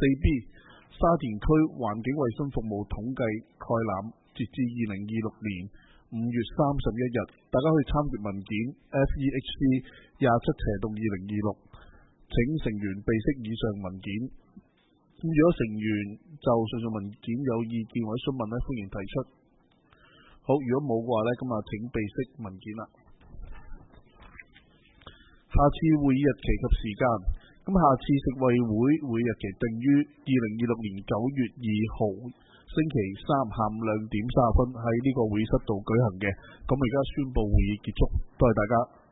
4B 沙田區環境衛生服務統計概覽，截至2026年5月31日，大家可以參閱文件 FEHC 27/2026，請成員備悉以上文件。咁如果成員就上述文件有意見或者詢問咧，歡迎提出。好，如果冇嘅話咧，咁啊請備悉文件啦。下次會議日期及時間，咁下次食衞會議日期定於2026年9月2號星期三下午2點30分喺呢個會議室度舉行嘅。咁而家宣佈會議結束，多謝大家。